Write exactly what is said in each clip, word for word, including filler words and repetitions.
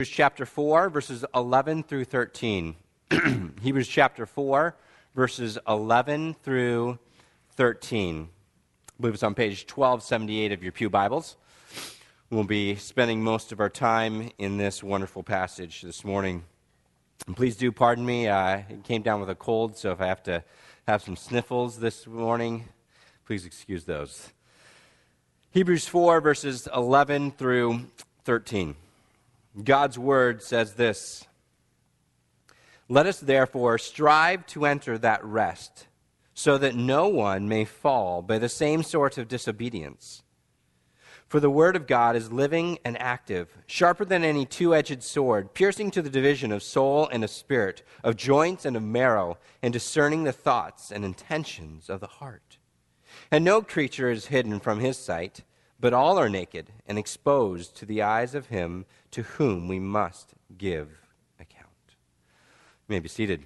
Hebrews chapter four, verses eleven through thirteen. Hebrews chapter four, verses eleven through thirteen. I believe it's on page twelve seventy-eight of your pew Bibles. We'll be spending most of our time in this wonderful passage this morning. And please do pardon me. I came down with a cold, so if I have to have some sniffles this morning, please excuse those. Hebrews four, verses eleven through thirteen. God's word says this: "Let us therefore strive to enter that rest, so that no one may fall by the same sort of disobedience. For the word of God is living and active, sharper than any two-edged sword, piercing to the division of soul and of spirit, of joints and of marrow, and discerning the thoughts and intentions of the heart. And no creature is hidden from his sight, but all are naked and exposed to the eyes of him to whom we must give account." You may be seated.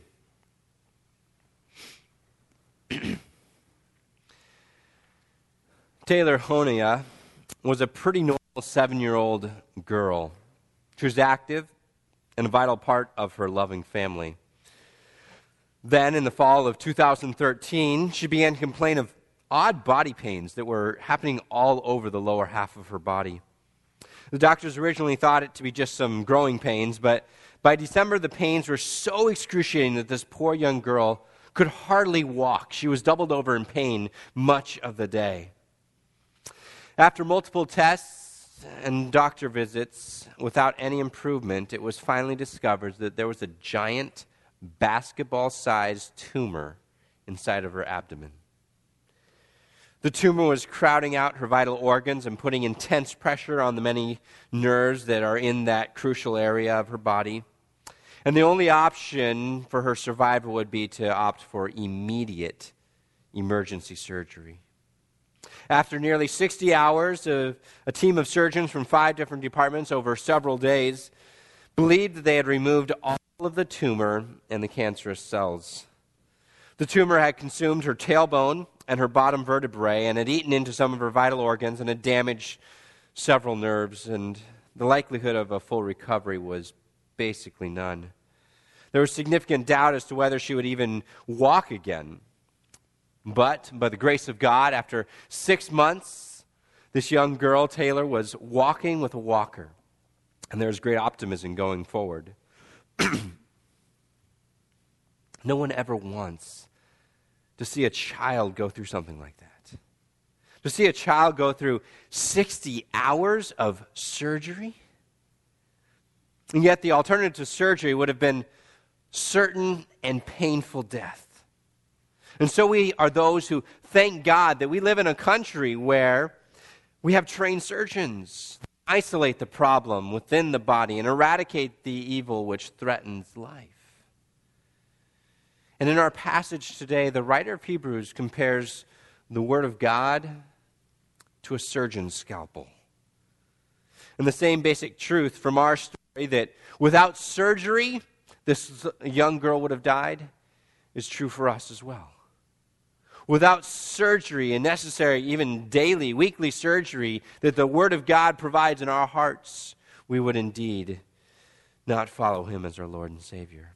Taylor Honia was a pretty normal seven-year-old girl. She was active and a vital part of her loving family. Then, in the fall of two thousand thirteen, she began to complain of odd body pains that were happening all over the lower half of her body. The doctors originally thought it to be just some growing pains, but by December the pains were so excruciating that this poor young girl could hardly walk. She was doubled over in pain much of the day. After multiple tests and doctor visits without any improvement, it was finally discovered that there was a giant basketball-sized tumor inside of her abdomen. The tumor was crowding out her vital organs and putting intense pressure on the many nerves that are in that crucial area of her body. And the only option for her survival would be to opt for immediate emergency surgery. After nearly sixty hours, a, a team of surgeons from five different departments over several days believed that they had removed all of the tumor and the cancerous cells. The tumor had consumed her tailbone and her bottom vertebrae and had eaten into some of her vital organs and had damaged several nerves, and the likelihood of a full recovery was basically none. There was significant doubt as to whether she would even walk again. But by the grace of God, after six months, this young girl, Taylor, was walking with a walker, and there was great optimism going forward. No one ever wants to see a child go through something like that. To see a child go through sixty hours of surgery. And yet the alternative to surgery would have been certain and painful death. And so we are those who thank God that we live in a country where we have trained surgeons to isolate the problem within the body and eradicate the evil which threatens life. And in our passage today, the writer of Hebrews compares the Word of God to a surgeon's scalpel. And the same basic truth from our story, that without surgery, this young girl would have died, is true for us as well. Without surgery, and necessary even daily, weekly surgery that the Word of God provides in our hearts, we would indeed not follow Him as our Lord and Savior.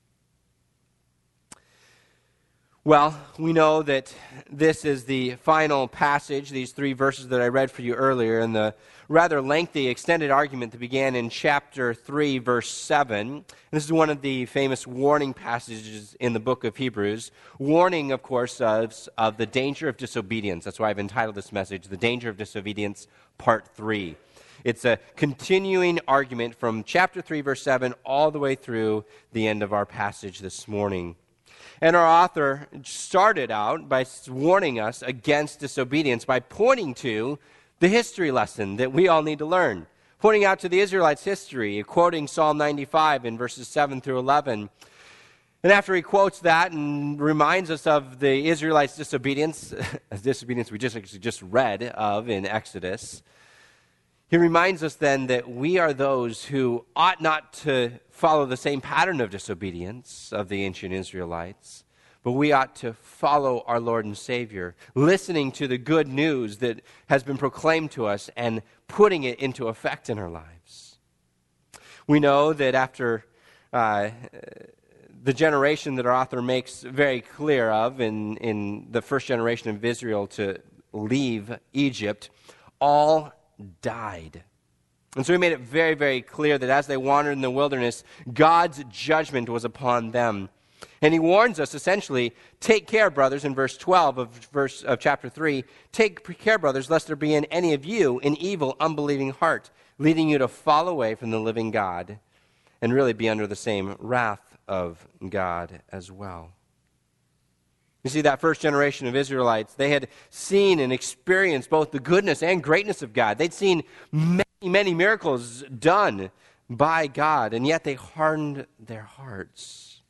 Well, we know that this is the final passage, these three verses that I read for you earlier, in the rather lengthy, extended argument that began in chapter three, verse seven. This is one of the famous warning passages in the book of Hebrews. Warning, of course, of, of the danger of disobedience. That's why I've entitled this message, The Danger of Disobedience, Part three. It's a continuing argument from chapter three, verse seven, all the way through the end of our passage this morning. And our author started out by warning us against disobedience by pointing to the history lesson that we all need to learn, pointing out to the Israelites' history, quoting Psalm ninety-five in verses seven through eleven. And after he quotes that and reminds us of the Israelites' disobedience, a disobedience we just, just read of in Exodus, he reminds us then that we are those who ought not to follow the same pattern of disobedience of the ancient Israelites, but we ought to follow our Lord and Savior, listening to the good news that has been proclaimed to us and putting it into effect in our lives. We know that after uh, the generation that our author makes very clear of in, in the first generation of Israel to leave Egypt, all died. And so he made it very, very clear that as they wandered in the wilderness, God's judgment was upon them. And he warns us essentially, take care, brothers, in verse twelve of verse of chapter three, take care, brothers, lest there be in any of you an evil, unbelieving heart, leading you to fall away from the living God and really be under the same wrath of God as well. You see, that first generation of Israelites, they had seen and experienced both the goodness and greatness of God. They'd seen many, many miracles done by God, and yet they hardened their hearts.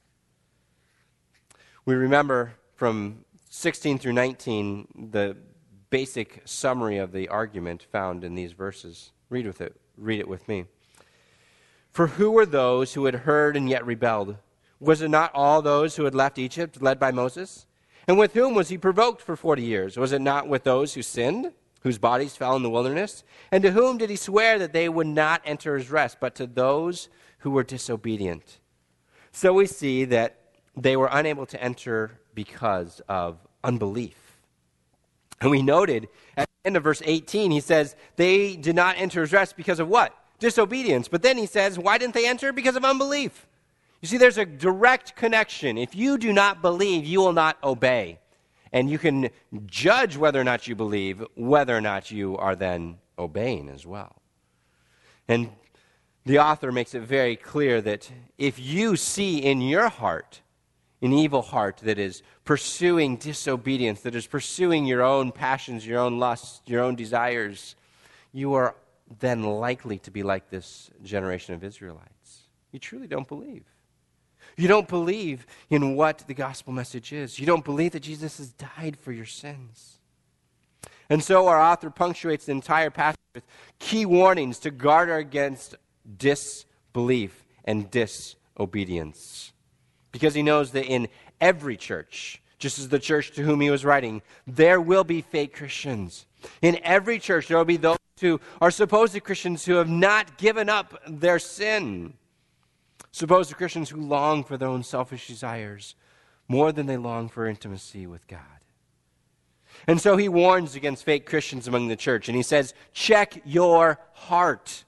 We remember from sixteen through nineteen the basic summary of the argument found in these verses. Read with it. Read it with me. For who were those who had heard and yet rebelled? Was it not all those who had left Egypt, led by Moses? And with whom was he provoked for forty years? Was it not with those who sinned, whose bodies fell in the wilderness? And to whom did he swear that they would not enter his rest, but to those who were disobedient? So we see that they were unable to enter because of unbelief. And we noted at the end of verse eighteen, he says, they did not enter his rest because of what? Disobedience. But then he says, why didn't they enter? Because of unbelief. You see, there's a direct connection. If you do not believe, you will not obey. And you can judge whether or not you believe, whether or not you are then obeying as well. And the author makes it very clear that if you see in your heart an evil heart that is pursuing disobedience, that is pursuing your own passions, your own lusts, your own desires, you are then likely to be like this generation of Israelites. You truly don't believe. You don't believe in what the gospel message is. You don't believe that Jesus has died for your sins. And so our author punctuates the entire passage with key warnings to guard against disbelief and disobedience. Because he knows that in every church, just as the church to whom he was writing, there will be fake Christians. In every church, there will be those who are supposed Christians who have not given up their sin. Supposed Christians who long for their own selfish desires more than they long for intimacy with God. And so he warns against fake Christians among the church, and he says, check your heart.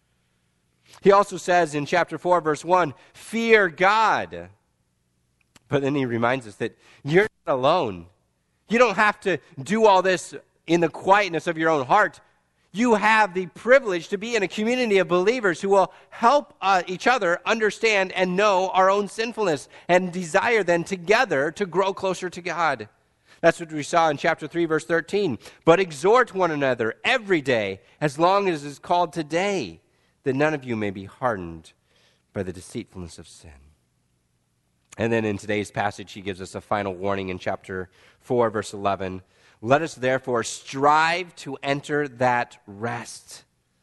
He also says in chapter four, verse one, fear God. But then he reminds us that you're not alone. You don't have to do all this in the quietness of your own heart. You have the privilege to be in a community of believers who will help uh, each other understand and know our own sinfulness and desire then together to grow closer to God. That's what we saw in chapter three, verse thirteen. But exhort one another every day, as long as it is called today, that none of you may be hardened by the deceitfulness of sin. And then in today's passage, he gives us a final warning in chapter four, verse eleven. Let us therefore strive to enter that rest.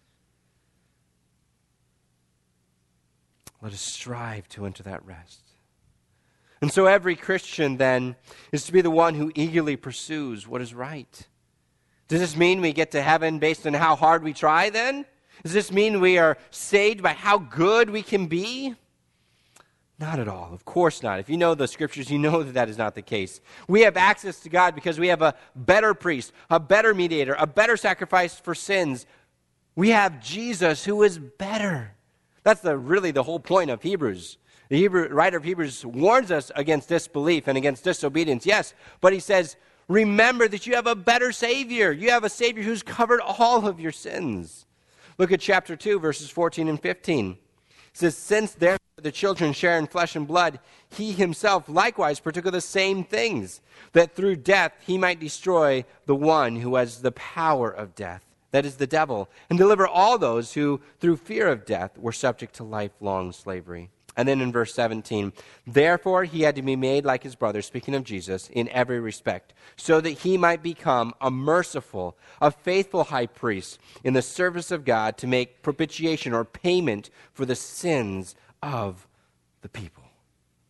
Let us strive to enter that rest. And so every Christian then is to be the one who eagerly pursues what is right. Does this mean we get to heaven based on how hard we try then? Does this mean we are saved by how good we can be? Not at all. Of course not. If you know the scriptures, you know that that is not the case. We have access to God because we have a better priest, a better mediator, a better sacrifice for sins. We have Jesus who is better. That's the really the whole point of Hebrews. The Hebrew writer of Hebrews warns us against disbelief and against disobedience, yes, but he says, remember that you have a better Savior. You have a Savior who's covered all of your sins. Look at chapter two, verses fourteen and fifteen. It says, since therefore the children share in flesh and blood, he himself likewise partook of the same things, that through death he might destroy the one who has the power of death, that is the devil, and deliver all those who through fear of death were subject to lifelong slavery. And then in verse seventeen, therefore he had to be made like his brother, speaking of Jesus, in every respect, so that he might become a merciful, a faithful high priest in the service of God to make propitiation or payment for the sins of the people.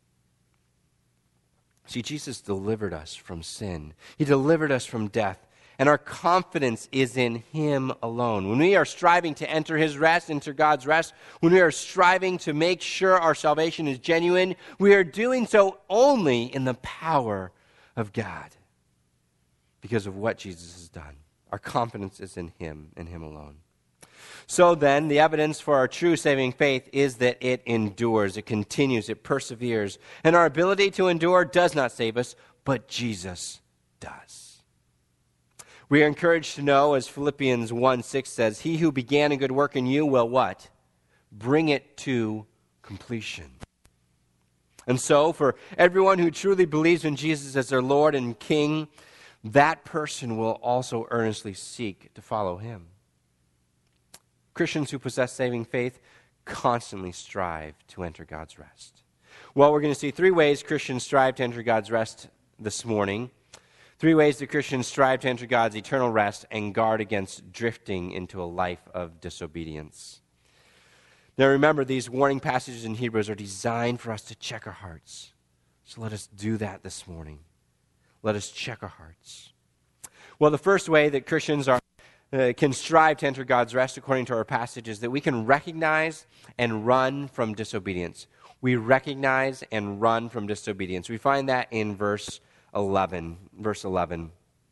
See, Jesus delivered us from sin. He delivered us from death. And our confidence is in him alone. When we are striving to enter his rest, enter God's rest, when we are striving to make sure our salvation is genuine, we are doing so only in the power of God because of what Jesus has done. Our confidence is in him and him alone. So then, the evidence for our true saving faith is that it endures, it continues, it perseveres. And our ability to endure does not save us, but Jesus does. We are encouraged to know, as Philippians one six says, he who began a good work in you will what? Bring it to completion. And so, for everyone who truly believes in Jesus as their Lord and King, that person will also earnestly seek to follow him. Christians who possess saving faith constantly strive to enter God's rest. Well, we're going to see three ways Christians strive to enter God's rest this morning. Three ways that Christians strive to enter God's eternal rest and guard against drifting into a life of disobedience. Now remember, these warning passages in Hebrews are designed for us to check our hearts. So let us do that this morning. Let us check our hearts. Well, the first way that Christians are Uh, can strive to enter God's rest, according to our passage, is that we can recognize and run from disobedience. We recognize and run from disobedience. We find that in verse eleven. Verse eleven.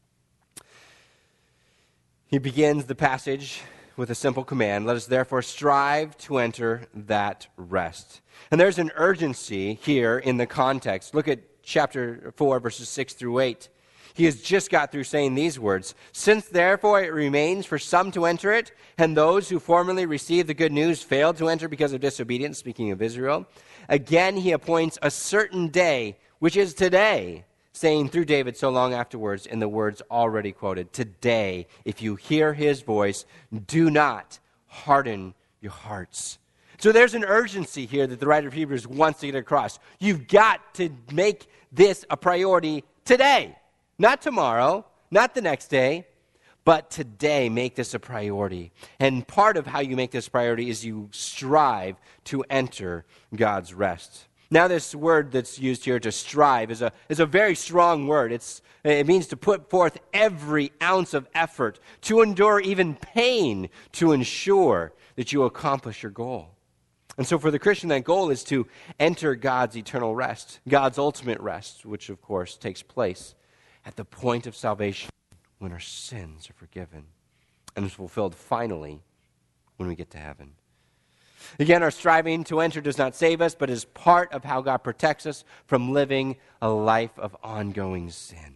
He begins the passage with a simple command. Let us therefore strive to enter that rest. And there's an urgency here in the context. Look at chapter four, verses six through eight. He has just got through saying these words. Since therefore it remains for some to enter it, and those who formerly received the good news failed to enter because of disobedience, speaking of Israel, again he appoints a certain day, which is today, saying through David so long afterwards in the words already quoted, today, if you hear his voice, do not harden your hearts. So there's an urgency here that the writer of Hebrews wants to get across. You've got to make this a priority today. Not tomorrow, not the next day, but today make this a priority. And part of how you make this priority is you strive to enter God's rest. Now this word that's used here, to strive, is a, is a very strong word. It's, it means to put forth every ounce of effort, to endure even pain, to ensure that you accomplish your goal. And so for the Christian, that goal is to enter God's eternal rest, God's ultimate rest, which of course takes place at the point of salvation when our sins are forgiven and is fulfilled finally when we get to heaven. Again, our striving to enter does not save us, but is part of how God protects us from living a life of ongoing sin.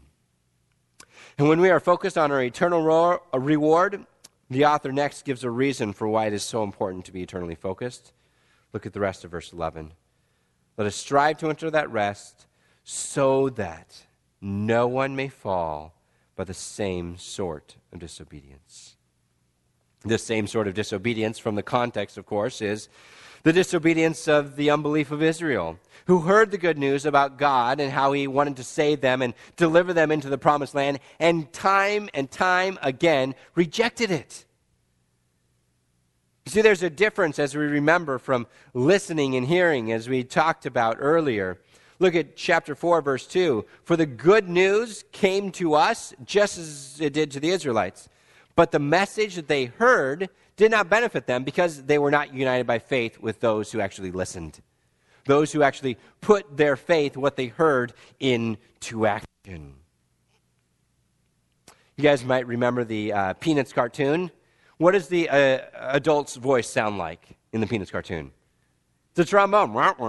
And when we are focused on our eternal ro- reward, the author next gives a reason for why it is so important to be eternally focused. Look at the rest of verse eleven. Let us strive to enter that rest so that no one may fall by the same sort of disobedience. This same sort of disobedience, from the context, of course, is the disobedience of the unbelief of Israel, who heard the good news about God and how he wanted to save them and deliver them into the promised land, and time and time again rejected it. You see, there's a difference, as we remember, from listening and hearing, as we talked about earlier. Look at chapter four, verse two. For the good news came to us just as it did to the Israelites. But the message that they heard did not benefit them because they were not united by faith with those who actually listened. Those who actually put their faith, what they heard, into action. You guys might remember the uh, Peanuts cartoon. What does the uh, adult's voice sound like in the Peanuts cartoon? The trombone.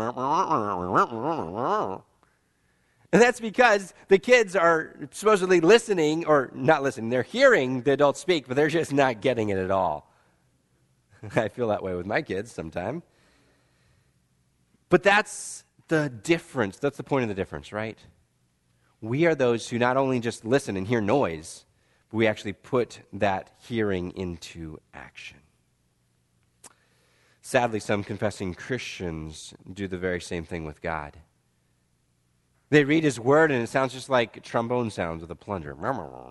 And that's because the kids are supposedly listening, or not listening, they're hearing the adults speak, but they're just not getting it at all. I feel that way with my kids sometimes. But that's the difference. That's the point of the difference, right? We are those who not only just listen and hear noise, but we actually put that hearing into action. Sadly, some confessing Christians do the very same thing with God. They read his word and it sounds just like trombone sounds with a plunger. They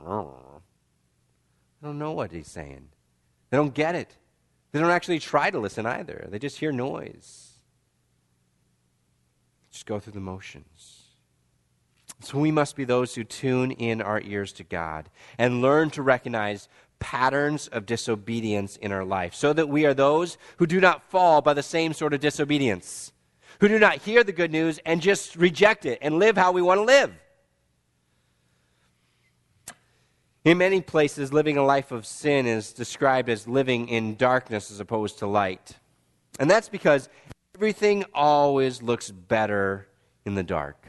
don't know what he's saying. They don't get it. They don't actually try to listen either. They just hear noise. Just go through the motions. So we must be those who tune in our ears to God and learn to recognize patterns of disobedience in our life so that we are those who do not fall by the same sort of disobedience, who do not hear the good news and just reject it and live how we want to live. In many places, living a life of sin is described as living in darkness as opposed to light. And that's because everything always looks better in the dark.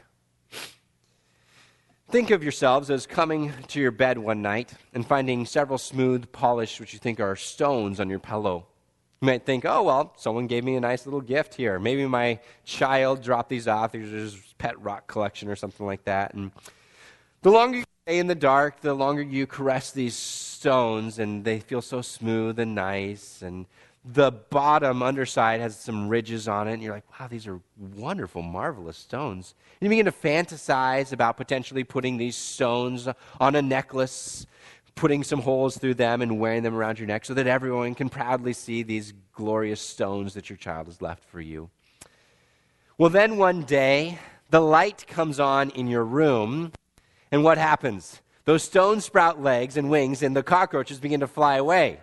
Think of yourselves as coming to your bed one night and finding several smooth, polished, what you think are stones on your pillow. You might think, oh, well, someone gave me a nice little gift here. Maybe my child dropped these off. There's his pet rock collection or something like that. And the longer you stay in the dark, the longer you caress these stones, and they feel so smooth and nice. And the bottom underside has some ridges on it, and you're like, wow, these are wonderful, marvelous stones. And you begin to fantasize about potentially putting these stones on a necklace, putting some holes through them and wearing them around your neck so that everyone can proudly see these glorious stones that your child has left for you. Well, then one day, the light comes on in your room, and what happens? Those stones sprout legs and wings, and the cockroaches begin to fly away.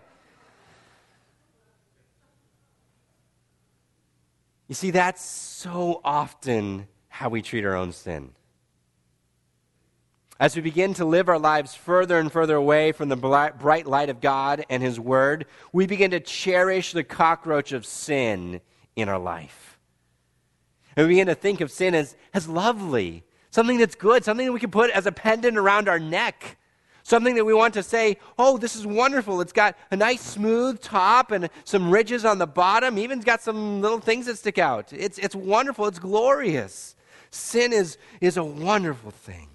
You see, that's so often how we treat our own sin. As we begin to live our lives further and further away from the bright light of God and His Word, we begin to cherish the cockroach of sin in our life. And we begin to think of sin as, as lovely, something that's good, something that we can put as a pendant around our neck. Something that we want to say, oh, this is wonderful. It's got a nice smooth top and some ridges on the bottom. Even got some little things that stick out. It's, it's wonderful. It's glorious. Sin is, is a wonderful thing.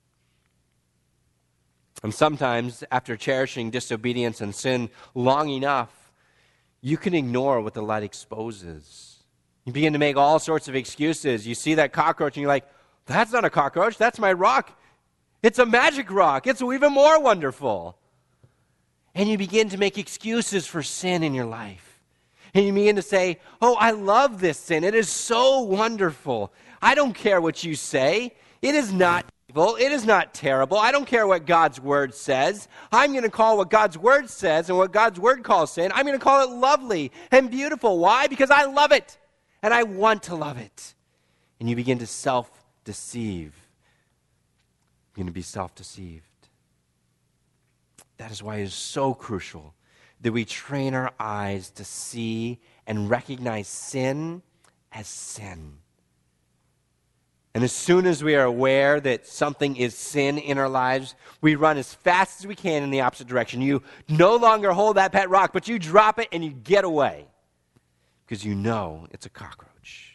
And sometimes, after cherishing disobedience and sin long enough, you can ignore what the light exposes. You begin to make all sorts of excuses. You see that cockroach and you're like, that's not a cockroach. That's my rock. It's a magic rock. It's even more wonderful. And you begin to make excuses for sin in your life. And you begin to say, oh, I love this sin. It is so wonderful. I don't care what you say. It is not evil. It is not terrible. I don't care what God's Word says. I'm going to call what God's Word says and what God's Word calls sin, I'm going to call it lovely and beautiful. Why? Because I love it. And I want to love it. And you begin to self-deceive. You're going to be self-deceived. That is why it is so crucial that we train our eyes to see and recognize sin as sin. And as soon as we are aware that something is sin in our lives, we run as fast as we can in the opposite direction. You no longer hold that pet rock, but you drop it and you get away because you know it's a cockroach.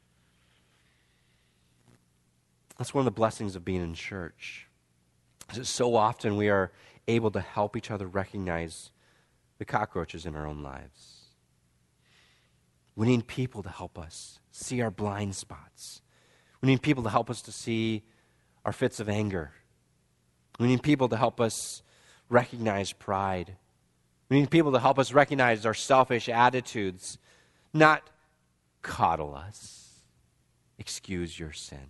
That's one of the blessings of being in church. Is so often we are able to help each other recognize the cockroaches in our own lives. We need people to help us see our blind spots. We need people to help us to see our fits of anger. We need people to help us recognize pride. We need people to help us recognize our selfish attitudes, not coddle us, excuse your sin.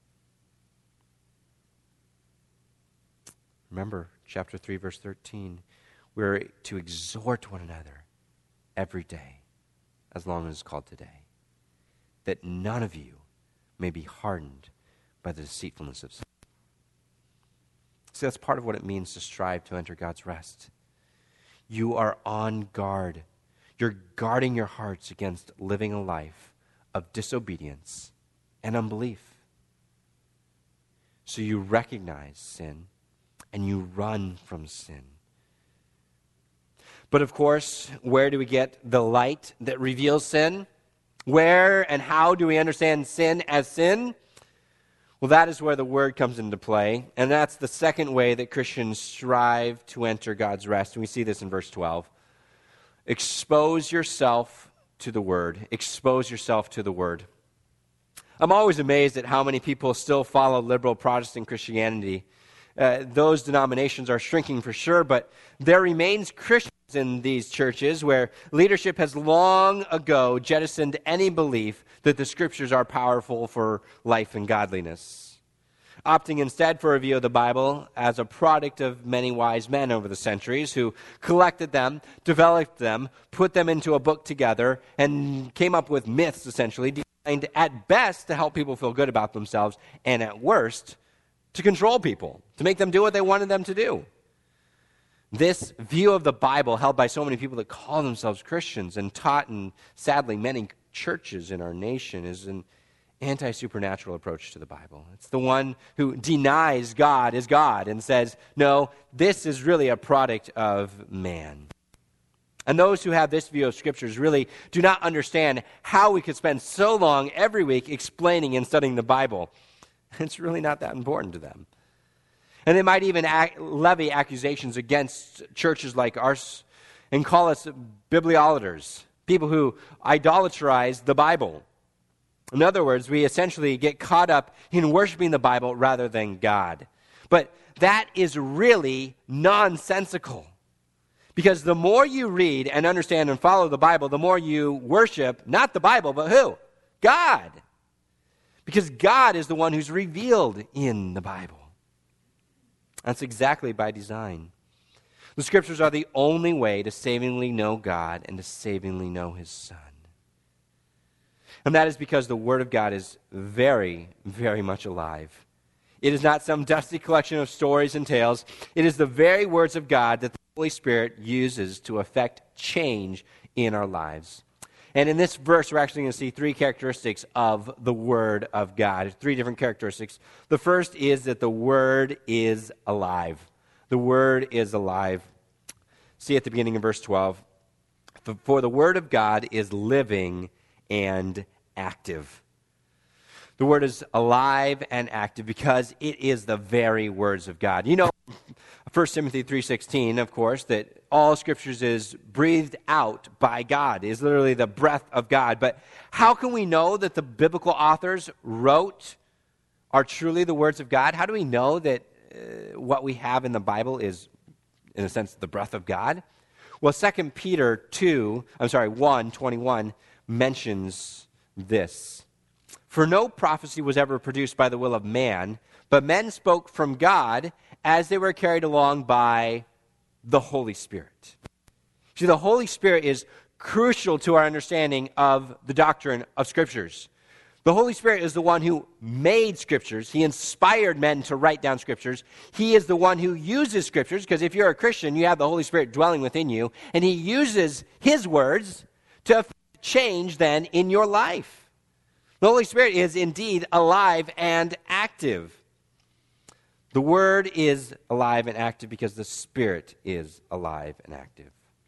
Remember, chapter three, verse thirteen, we're to exhort one another every day, as long as it's called today, that none of you may be hardened by the deceitfulness of sin. See, that's part of what it means to strive to enter God's rest. You are on guard. You're guarding your hearts against living a life of disobedience and unbelief. So you recognize sin and you run from sin. But of course, where do we get the light that reveals sin? Where and how do we understand sin as sin? Well, that is where the Word comes into play. And that's the second way that Christians strive to enter God's rest. And we see this in verse twelve. Expose yourself to the Word. Expose yourself to the Word. I'm always amazed at how many people still follow liberal Protestant Christianity. Uh, those denominations are shrinking for sure, but there remains Christians in these churches where leadership has long ago jettisoned any belief that the Scriptures are powerful for life and godliness. opting instead for a view of the Bible as a product of many wise men over the centuries who collected them, developed them, put them into a book together, and came up with myths, essentially, designed at best to help people feel good about themselves, and at worst, to control people, to make them do what they wanted them to do. This view of the Bible, held by so many people that call themselves Christians and taught in, sadly, many churches in our nation, is an anti-supernatural approach to the Bible. It's the one who denies God is God and says, no, this is really a product of man. And those who have this view of Scriptures really do not understand how we could spend so long every week explaining and studying the Bible. It's really not that important to them. And they might even act, levy accusations against churches like ours and call us bibliolaters, people who idolatrize the Bible. In other words, we essentially get caught up in worshiping the Bible rather than God. But that is really nonsensical. Because the more you read and understand and follow the Bible, the more you worship, not the Bible, but who? God. Because God is the one who's revealed in the Bible. That's exactly by design. The Scriptures are the only way to savingly know God and to savingly know His Son. And that is because the Word of God is very, very much alive. It is not some dusty collection of stories and tales. It is the very words of God that the Holy Spirit uses to effect change in our lives. And in this verse, we're actually going to see three characteristics of the Word of God. Three different characteristics. The first is that the Word is alive. The Word is alive. See at the beginning of verse twelve. For the Word of God is living and active. The Word is alive and active because it is the very words of God. You know, First Timothy three sixteen, of course, that all Scriptures is breathed out by God, is literally the breath of God. But how can we know that the biblical authors wrote are truly the words of God? How do we know that uh, what we have in the Bible is, in a sense, the breath of God? Well, Second Peter two, I'm sorry, one twenty-one mentions this. For no prophecy was ever produced by the will of man, but men spoke from God as they were carried along by the Holy Spirit. See, the Holy Spirit is crucial to our understanding of the doctrine of Scriptures. The Holy Spirit is the one who made Scriptures. He inspired men to write down Scriptures. He is the one who uses Scriptures, because if you're a Christian, you have the Holy Spirit dwelling within you, and He uses His words to affect change then in your life. The Holy Spirit is indeed alive and active. The Word is alive and active because the Spirit is alive and active.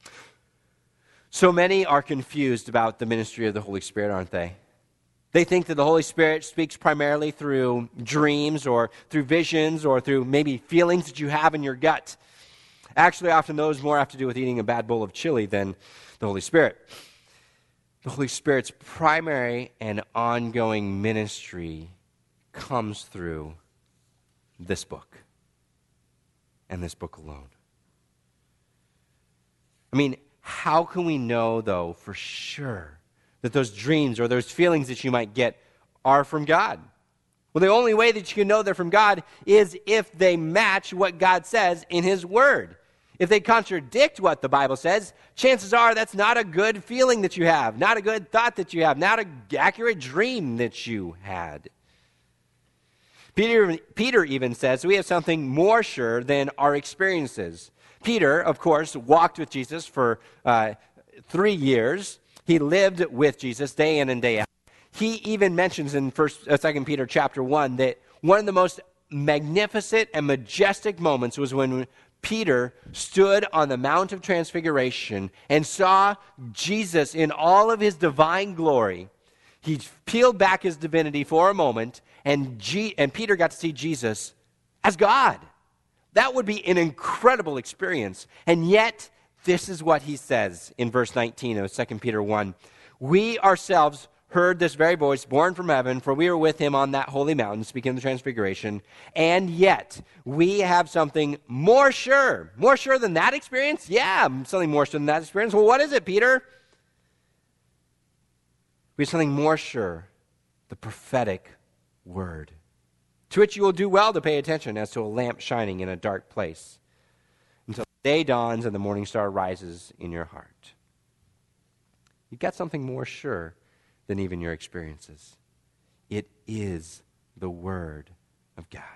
So many are confused about the ministry of the Holy Spirit, aren't they? They think that the Holy Spirit speaks primarily through dreams or through visions or through maybe feelings that you have in your gut. Actually, often those more have to do with eating a bad bowl of chili than the Holy Spirit. The Holy Spirit's primary and ongoing ministry comes through this book and this book alone. I mean, how can we know, though, for sure that those dreams or those feelings that you might get are from God? Well, the only way that you can know they're from God is if they match what God says in His Word. If they contradict what the Bible says, chances are that's not a good feeling that you have, not a good thought that you have, not an accurate dream that you had. Peter, Peter even says we have something more sure than our experiences. Peter, of course, walked with Jesus for uh, three years. He lived with Jesus day in and day out. He even mentions in First, uh, Second Peter chapter one that one of the most magnificent and majestic moments was when Peter stood on the Mount of Transfiguration and saw Jesus in all of His divine glory. He peeled back his divinity for a moment, and, G- and Peter got to see Jesus as God. That would be an incredible experience. And yet, this is what he says in verse nineteen of Second Peter one. We ourselves heard this very voice born from heaven, for we were with Him on that holy mountain, speaking of the Transfiguration, and yet we have something more sure. More sure than that experience? Yeah, something more sure than that experience. Well, what is it, Peter? We have something more sure, the prophetic word. to which you will do well to pay attention as to a lamp shining in a dark place, until the day dawns and the morning star rises in your heart. You've got something more sure than even your experiences. It is the Word of God.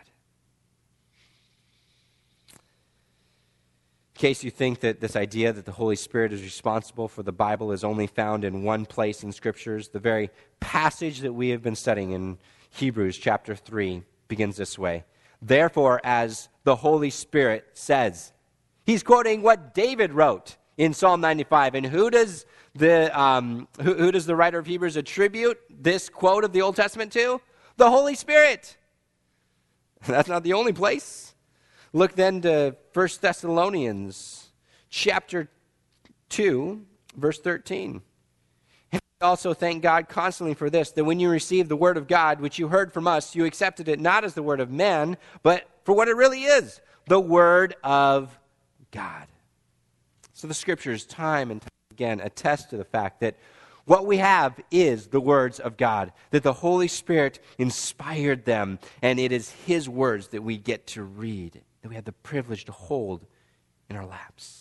In case you think that this idea that the Holy Spirit is responsible for the Bible is only found in one place in Scriptures, the very passage that we have been studying in Hebrews chapter three begins this way. Therefore, as the Holy Spirit says, he's quoting what David wrote in Psalm ninety-five. And who does the um, who, who does the writer of Hebrews attribute this quote of the Old Testament to? The Holy Spirit. That's not the only place. Look then to First Thessalonians chapter two, verse thirteen. And we also thank God constantly for this, that when you received the word of God, which you heard from us, you accepted it not as the word of men, but for what it really is, the word of God. So the Scriptures, time and time again, attest to the fact that what we have is the words of God, that the Holy Spirit inspired them, and it is His words that we get to read, that we have the privilege to hold in our laps.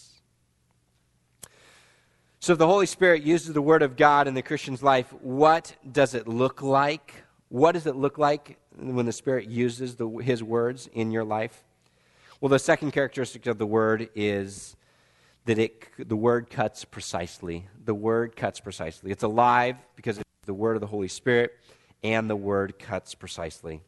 So if the Holy Spirit uses the Word of God in the Christian's life, what does it look like? What does it look like when the Spirit uses the, His words in your life? Well, the second characteristic of the Word is that it, the Word cuts precisely. The Word cuts precisely. It's alive because it's the Word of the Holy Spirit, and the Word cuts precisely.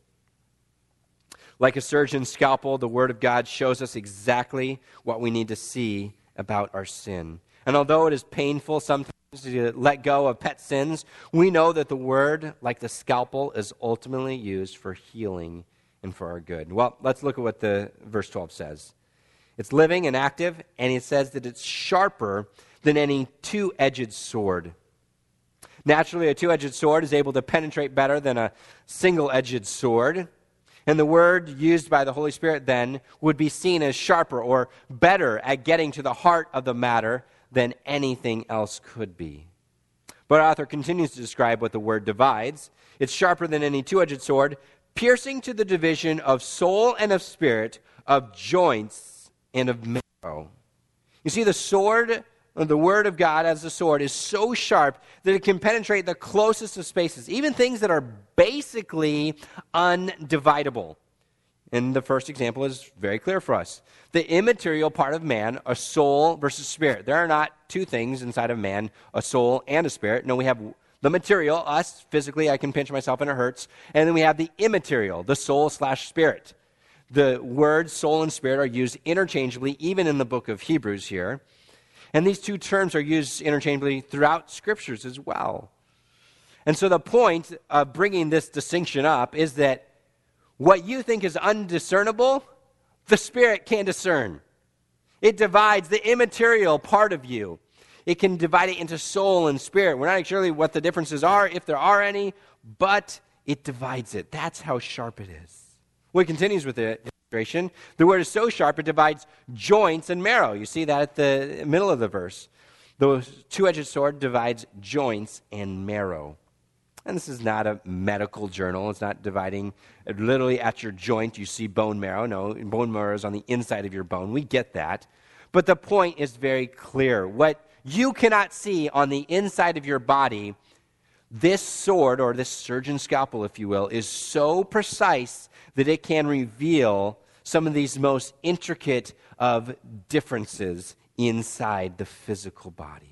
Like a surgeon's scalpel, the Word of God shows us exactly what we need to see about our sin. And although it is painful sometimes to let go of pet sins, we know that the Word, like the scalpel, is ultimately used for healing and for our good. Well, let's look at what the verse twelve says. It's living and active, and it says that it's sharper than any two-edged sword. Naturally, a two-edged sword is able to penetrate better than a single-edged sword. And the word used by the Holy Spirit then would be seen as sharper or better at getting to the heart of the matter than anything else could be. But our author continues to describe what the word divides. It's sharper than any two-edged sword, piercing to the division of soul and of spirit, of joints and of marrow. You see, the sword, the word of God as the sword, is so sharp that it can penetrate the closest of spaces, even things that are basically undividable. And the first example is very clear for us. The immaterial part of man, a soul versus spirit. There are not two things inside of man, a soul and a spirit. No, we have the material, us, physically, I can pinch myself and it hurts. And then we have the immaterial, the soul slash spirit. The words soul and spirit are used interchangeably, even in the book of Hebrews here. And these two terms are used interchangeably throughout Scriptures as well. And so the point of bringing this distinction up is that what you think is undiscernible, the Spirit can discern. It divides the immaterial part of you. It can divide it into soul and spirit. We're not sure what the differences are, if there are any, but it divides it. That's how sharp it is. Well, it continues with the illustration. The word is so sharp, it divides joints and marrow. You see that at the middle of the verse. The two-edged sword divides joints and marrow. And this is not a medical journal. It's not dividing literally at your joint. You see bone marrow. No, bone marrow is on the inside of your bone. We get that. But the point is very clear. What you cannot see on the inside of your body, this sword, or this surgeon's scalpel, if you will, is so precise that it can reveal some of these most intricate of differences inside the physical body.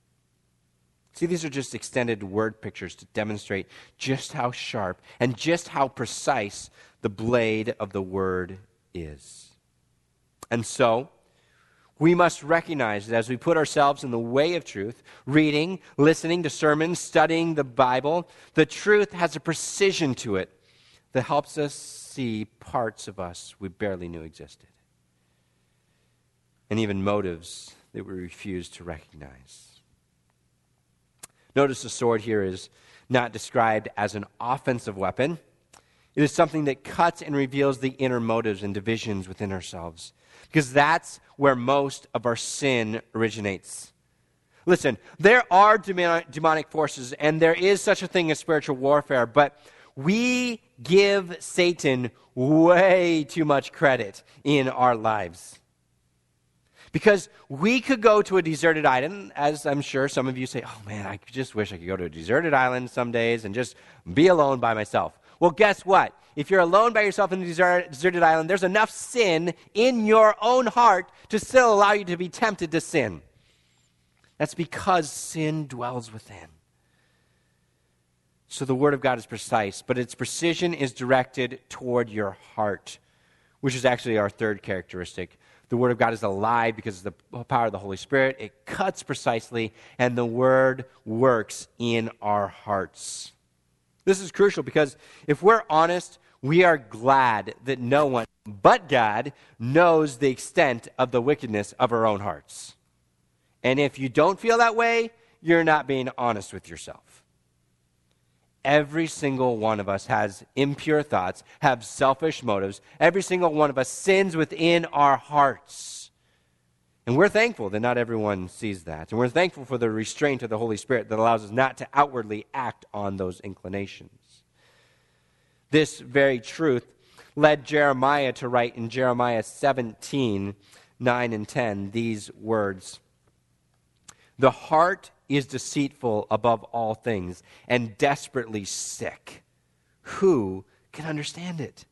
See, these are just extended word pictures to demonstrate just how sharp and just how precise the blade of the word is. And so, we must recognize that as we put ourselves in the way of truth, reading, listening to sermons, studying the Bible, the truth has a precision to it that helps us see parts of us we barely knew existed, and even motives that we refuse to recognize. Notice the sword here is not described as an offensive weapon. It is something that cuts and reveals the inner motives and divisions within ourselves, because that's where most of our sin originates. Listen, there are demonic forces, and there is such a thing as spiritual warfare, but we give Satan way too much credit in our lives. Because we could go to a deserted island, as I'm sure some of you say, oh man, I just wish I could go to a deserted island some days and just be alone by myself. Well, guess what? If you're alone by yourself in a desert, deserted island, there's enough sin in your own heart to still allow you to be tempted to sin. That's because sin dwells within. So the Word of God is precise, but its precision is directed toward your heart, which is actually our third characteristic. The Word of God is alive because of the power of the Holy Spirit. It cuts precisely, and the Word works in our hearts. This is crucial because if we're honest, we are glad that no one but God knows the extent of the wickedness of our own hearts. And if you don't feel that way, you're not being honest with yourself. Every single one of us has impure thoughts, have selfish motives. Every single one of us sins within our hearts. And we're thankful that not everyone sees that. And we're thankful for the restraint of the Holy Spirit that allows us not to outwardly act on those inclinations. This very truth led Jeremiah to write in Jeremiah seventeen, nine and ten these words. The heart is deceitful above all things and desperately sick. Who can understand it?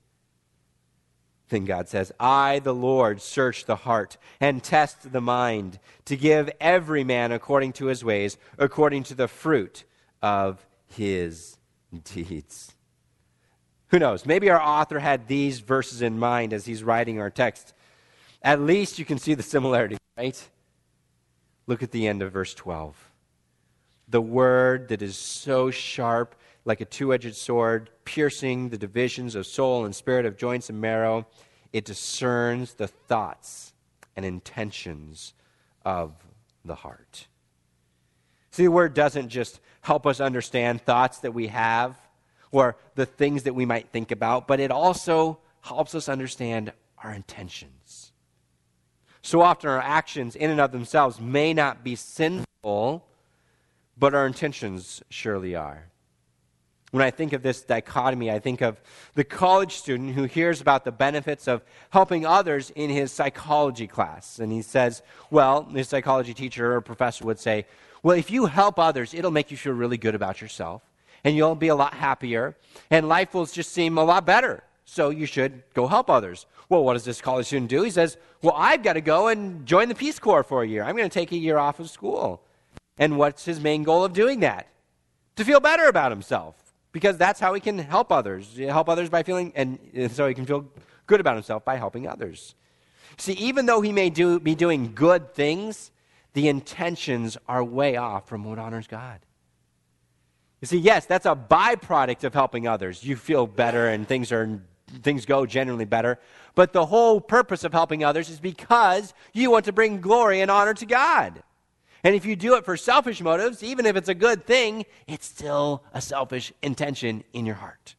Then God says, I, the Lord, search the heart and test the mind to give every man according to his ways, according to the fruit of his deeds. Who knows? Maybe our author had these verses in mind as he's writing our text. At least you can see the similarity, right? Look at the end of verse twelve. The word that is so sharp, like a two-edged sword, piercing the divisions of soul and spirit, of joints and marrow, it discerns the thoughts and intentions of the heart. See, the word doesn't just help us understand thoughts that we have or the things that we might think about, but it also helps us understand our intentions. So often our actions in and of themselves may not be sinful, but our intentions surely are. When I think of this dichotomy, I think of the college student who hears about the benefits of helping others in his psychology class. And he says, well, his psychology teacher or professor would say, well, if you help others, it'll make you feel really good about yourself. And you'll be a lot happier. And life will just seem a lot better. So you should go help others. Well, what does this college student do? He says, well, I've got to go and join the Peace Corps for a year. I'm going to take a year off of school. And what's his main goal of doing that? To feel better about himself. Because that's how he can help others. Help others by feeling, and so he can feel good about himself by helping others. See, even though he may do, be doing good things, the intentions are way off from what honors God. You see, yes, that's a byproduct of helping others. You feel better and things are things go generally better. But the whole purpose of helping others is because you want to bring glory and honor to God. And if you do it for selfish motives, even if it's a good thing, it's still a selfish intention in your heart.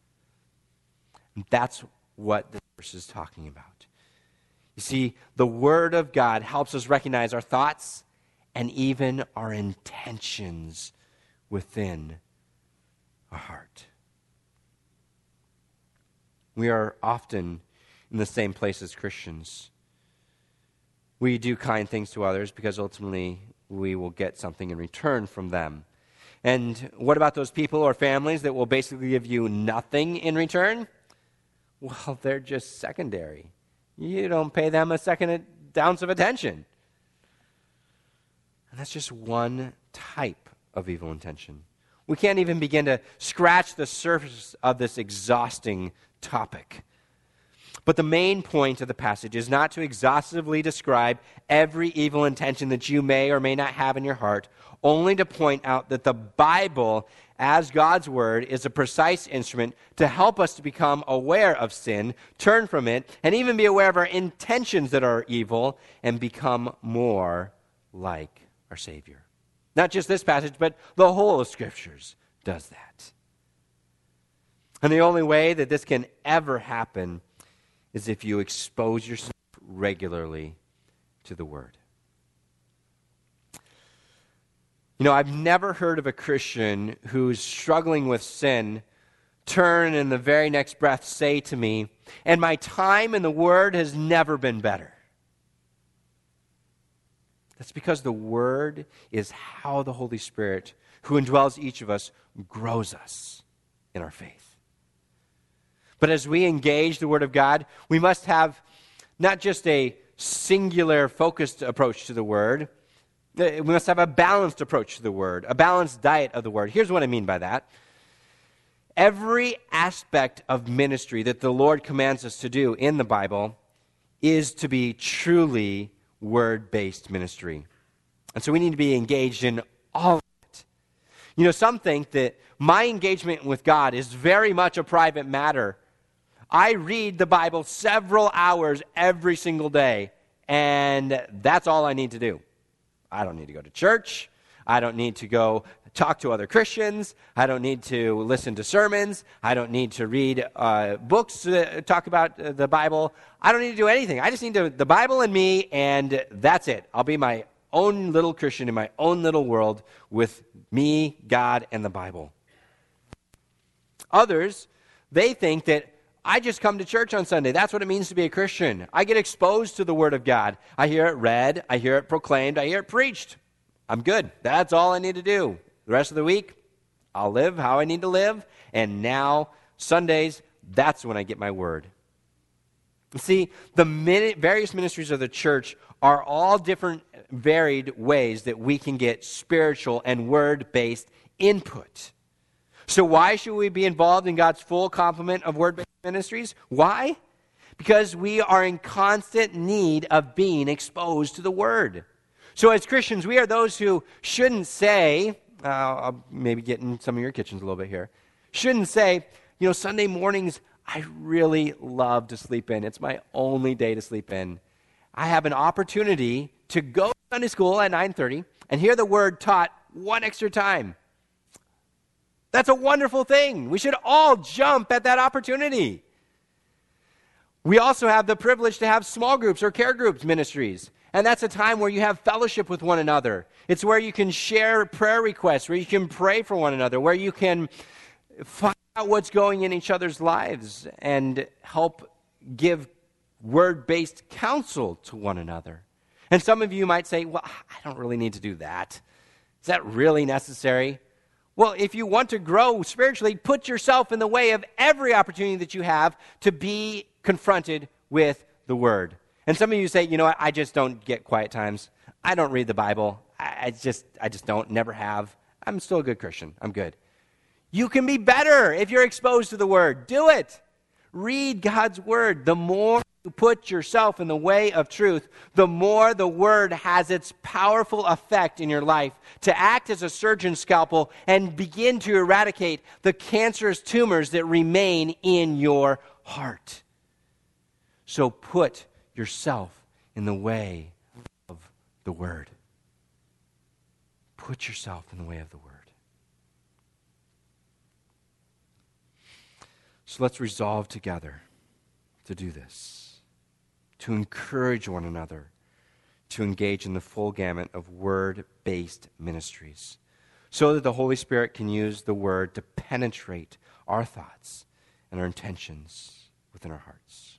And that's what this verse is talking about. You see, the Word of God helps us recognize our thoughts and even our intentions within our heart. We are often in the same place as Christians. We do kind things to others because ultimately we will get something in return from them. And what about those people or families that will basically give you nothing in return? Well, they're just secondary. You don't pay them a second ounce of attention. And that's just one type of evil intention. We can't even begin to scratch the surface of this exhausting topic. But the main point of the passage is not to exhaustively describe every evil intention that you may or may not have in your heart, only to point out that the Bible, as God's Word, is a precise instrument to help us to become aware of sin, turn from it, and even be aware of our intentions that are evil, and become more like our Savior. Not just this passage, but the whole of Scriptures does that. And the only way that this can ever happen is if you expose yourself regularly to the Word. You know, I've never heard of a Christian who's struggling with sin turn in the very next breath say to me, and my time in the Word has never been better. That's because the Word is how the Holy Spirit, who indwells each of us, grows us in our faith. But as we engage the Word of God, we must have not just a singular, focused approach to the Word. We must have a balanced approach to the Word, a balanced diet of the Word. Here's what I mean by that. Every aspect of ministry that the Lord commands us to do in the Bible is to be truly Word-based ministry. And so we need to be engaged in all of it. You know, some think that my engagement with God is very much a private matter. I read the Bible several hours every single day, and that's all I need to do. I don't need to go to church. I don't need to go talk to other Christians. I don't need to listen to sermons. I don't need to read uh, books to talk about uh, the Bible. I don't need to do anything. I just need to, the Bible and me, and that's it. I'll be my own little Christian in my own little world with me, God, and the Bible. Others, they think that I just come to church on Sunday. That's what it means to be a Christian. I get exposed to the Word of God. I hear it read. I hear it proclaimed. I hear it preached. I'm good. That's all I need to do. The rest of the week, I'll live how I need to live. And now, Sundays, that's when I get my Word. See, the min- various ministries of the church are all different, varied ways that we can get spiritual and Word-based input. So why should we be involved in God's full complement of Word-based ministries? Why? Because we are in constant need of being exposed to the Word. So as Christians, we are those who shouldn't say, uh, I'll maybe get in some of your kitchens a little bit here, shouldn't say, you know, Sunday mornings, I really love to sleep in. It's my only day to sleep in. I have an opportunity to go to Sunday school at nine thirty and hear the Word taught one extra time. That's a wonderful thing. We should all jump at that opportunity. We also have the privilege to have small groups or care groups ministries. And that's a time where you have fellowship with one another. It's where you can share prayer requests, where you can pray for one another, where you can find out what's going in each other's lives and help give word-based counsel to one another. And some of you might say, well, I don't really need to do that. Is that really necessary? Well, if you want to grow spiritually, put yourself in the way of every opportunity that you have to be confronted with the Word. And some of you say, you know what, I just don't get quiet times. I don't read the Bible. I just, I just don't, never have. I'm still a good Christian. I'm good. You can be better if you're exposed to the Word. Do it. Read God's Word. The more you put yourself in the way of truth, the more the Word has its powerful effect in your life to act as a surgeon's scalpel and begin to eradicate the cancerous tumors that remain in your heart. So put yourself in the way of the Word. Put yourself in the way of the Word. So let's resolve together to do this, to encourage one another to engage in the full gamut of Word-based ministries, so that the Holy Spirit can use the Word to penetrate our thoughts and our intentions within our hearts.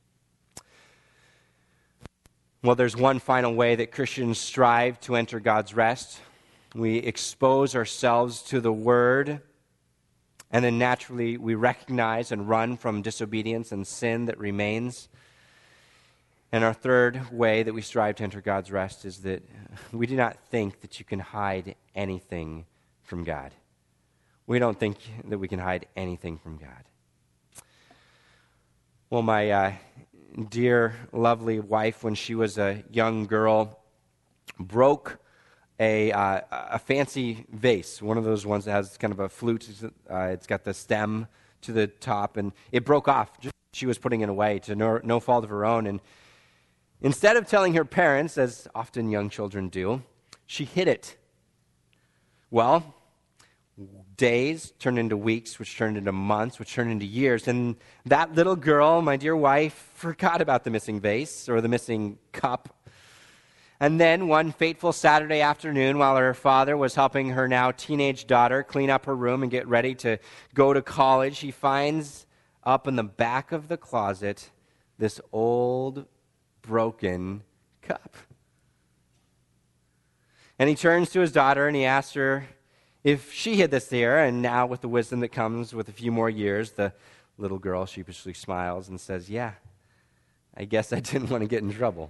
Well, there's one final way that Christians strive to enter God's rest. We expose ourselves to the Word, and then naturally we recognize and run from disobedience and sin that remains. And our third way that we strive to enter God's rest is that we do not think that you can hide anything from God. We don't think that we can hide anything from God. Well, my uh, dear, lovely wife, when she was a young girl, broke a uh, a fancy vase, one of those ones that has kind of a flute. Uh, it's got the stem to the top, and it broke off. Just, she was putting it away to no, no fault of her own, and instead of telling her parents, as often young children do, she hid it. Well, days turned into weeks, which turned into months, which turned into years, and that little girl, my dear wife, forgot about the missing vase or the missing cup. And then one fateful Saturday afternoon, while her father was helping her now teenage daughter clean up her room and get ready to go to college, he finds up in the back of the closet this old, broken cup. And he turns to his daughter and he asks her if she hid this there, and now with the wisdom that comes with a few more years, the little girl sheepishly smiles and says, "Yeah, I guess I didn't want to get in trouble."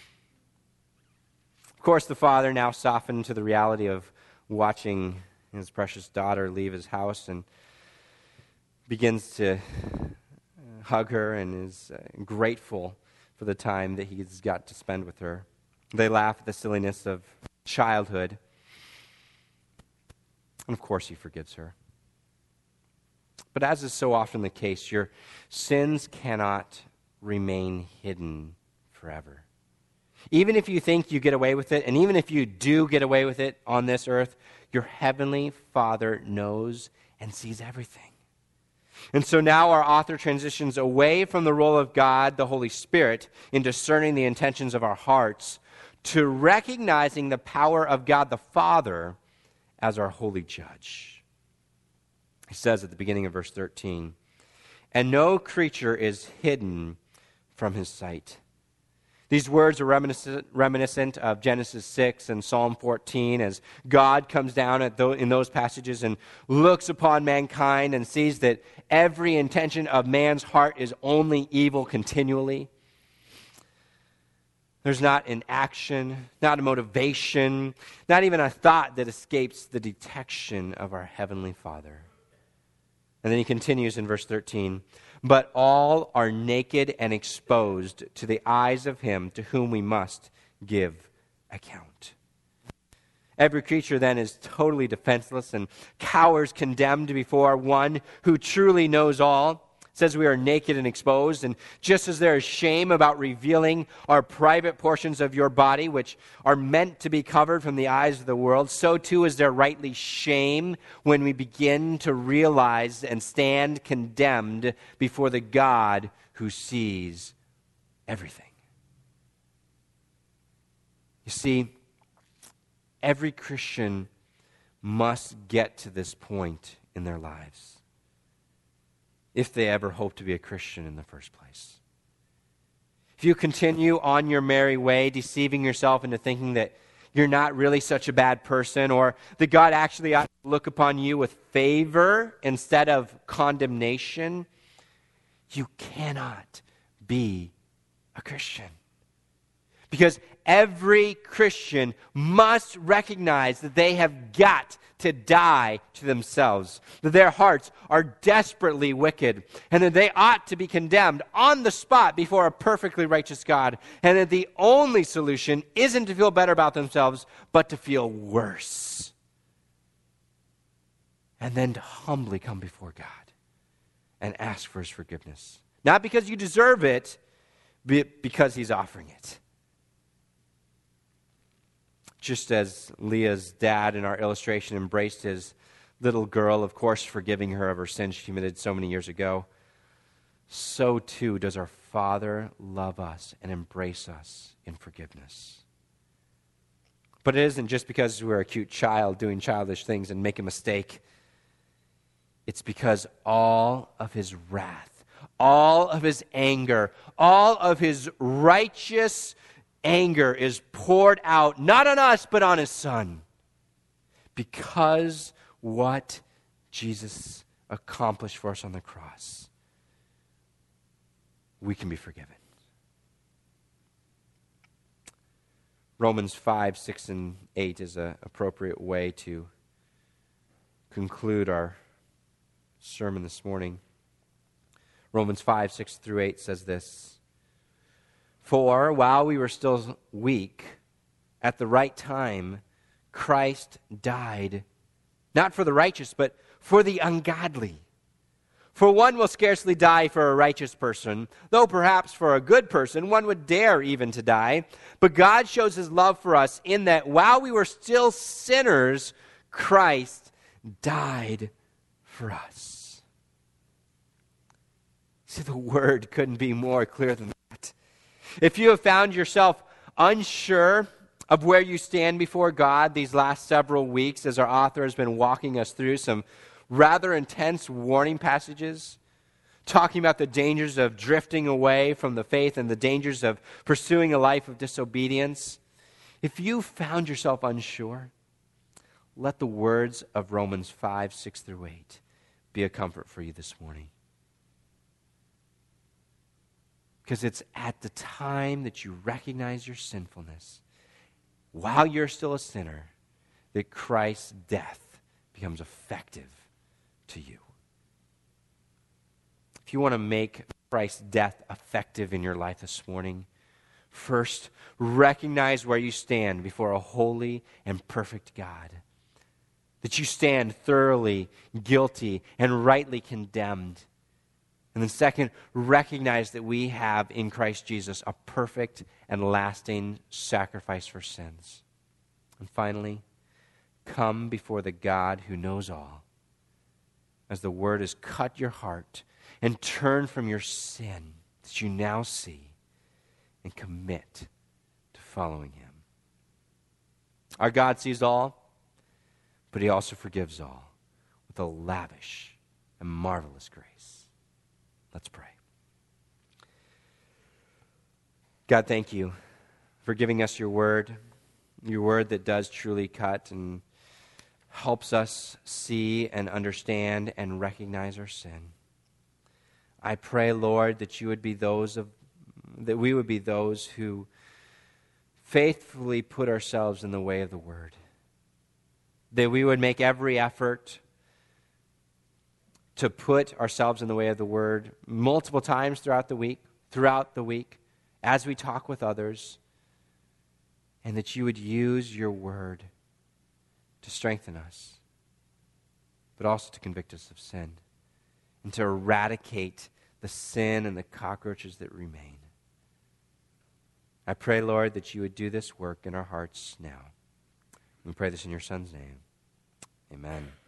Of course, the father, now softened to the reality of watching his precious daughter leave his house, and begins to hug her and is uh, grateful for the time that he's got to spend with her. They laugh at the silliness of childhood. And of course, he forgives her. But as is so often the case, your sins cannot remain hidden forever. Even if you think you get away with it, and even if you do get away with it on this earth, your heavenly Father knows and sees everything. And so now our author transitions away from the role of God, the Holy Spirit, in discerning the intentions of our hearts, to recognizing the power of God the Father as our holy judge. He says at the beginning of verse thirteen, "And no creature is hidden from his sight." These words are reminiscent, reminiscent of Genesis six and Psalm fourteen, as God comes down at those, in those passages and looks upon mankind and sees that every intention of man's heart is only evil continually. There's not an action, not a motivation, not even a thought that escapes the detection of our Heavenly Father. And then he continues in verse thirteen, "But all are naked and exposed to the eyes of him to whom we must give account." Every creature then is totally defenseless and cowers condemned before one who truly knows all. It says we are naked and exposed, and just as there is shame about revealing our private portions of your body, which are meant to be covered from the eyes of the world, so too is there rightly shame when we begin to realize and stand condemned before the God who sees everything. You see, every Christian must get to this point in their lives, if they ever hope to be a Christian in the first place. If you continue on your merry way, deceiving yourself into thinking that you're not really such a bad person, or that God actually ought to look upon you with favor instead of condemnation, you cannot be a Christian. Because every Christian must recognize that they have got to die to themselves, that their hearts are desperately wicked, and that they ought to be condemned on the spot before a perfectly righteous God, and that the only solution isn't to feel better about themselves, but to feel worse. And then to humbly come before God and ask for his forgiveness. Not because you deserve it, but because he's offering it. Just as Leah's dad in our illustration embraced his little girl, of course forgiving her of her sin she committed so many years ago, so too does our Father love us and embrace us in forgiveness. But it isn't just because we're a cute child doing childish things and make a mistake. It's because all of his wrath, all of his anger, all of his righteous anger is poured out, not on us, but on his Son. Because what Jesus accomplished for us on the cross, we can be forgiven. Romans five, six, and eight is an appropriate way to conclude our sermon this morning. Romans five, six through eight says this: "For while we were still weak, at the right time, Christ died, not for the righteous, but for the ungodly. For one will scarcely die for a righteous person, though perhaps for a good person one would dare even to die. But God shows his love for us in that while we were still sinners, Christ died for us." See, the word couldn't be more clear than that. If you have found yourself unsure of where you stand before God these last several weeks as our author has been walking us through some rather intense warning passages, talking about the dangers of drifting away from the faith and the dangers of pursuing a life of disobedience. If you found yourself unsure, let the words of Romans five, six through eight be a comfort for you this morning. Because it's at the time that you recognize your sinfulness, while you're still a sinner, that Christ's death becomes effective to you. If you want to make Christ's death effective in your life this morning, first, recognize where you stand before a holy and perfect God. That you stand thoroughly guilty and rightly condemned. And then second, recognize that we have in Christ Jesus a perfect and lasting sacrifice for sins. And finally, come before the God who knows all, as the Word has cut your heart, and turn from your sin that you now see and commit to following Him. Our God sees all, but He also forgives all with a lavish and marvelous grace. Let's pray. God, thank you for giving us your word, your word that does truly cut and helps us see and understand and recognize our sin. I pray, Lord, that you would be those of that we would be those who faithfully put ourselves in the way of the word. That we would make every effort to put ourselves in the way of the word multiple times throughout the week, throughout the week, as we talk with others, and that you would use your word to strengthen us, but also to convict us of sin, and to eradicate the sin and the cockroaches that remain. I pray, Lord, that you would do this work in our hearts now. We pray this in your Son's name. Amen.